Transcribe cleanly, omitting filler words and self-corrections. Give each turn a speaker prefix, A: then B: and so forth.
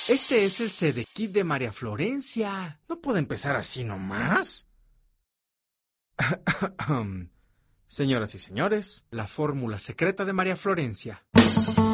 A: Este es el CD Kit de María Florencia.
B: ¿No puede empezar así nomás?
A: Señoras y señores, la fórmula secreta de María Florencia.